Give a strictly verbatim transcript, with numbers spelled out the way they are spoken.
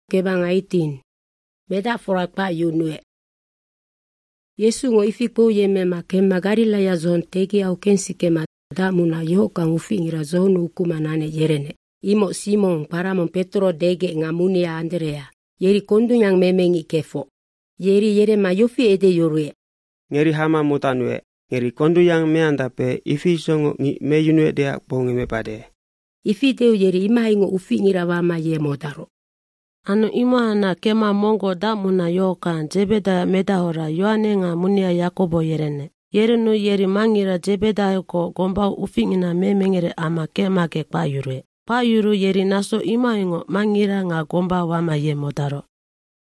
Kebang eighteen. Metafora pa yunue. Yesu ngo ifikpo yemema kema Galilaya zon tegi au kensi kema damuna yoka ngufingira zonu ukumanane yerene. Imo Simon paramon Petro dege ngamunia Andrea. Yeri kondunyang memengi kefo. Yeri yere mayofi ede yorue. Ngeri hama mutanue. Ngeri konduyang meandape ifi songo ngi meyunue dea bonge mepade. Ifi deu yeri ima ingo ufingira wama ye modaro. Anu ima na kema mongo damuna yoka Jebeda medahora yoane ngamunia Yakobo yerene. Yeri nu yeri mangira Jebeda ko gomba ufingina memengere ama kema ke pa yurue. Pa yuru yeri naso ima ingo mangira nga gomba wama ye modaro.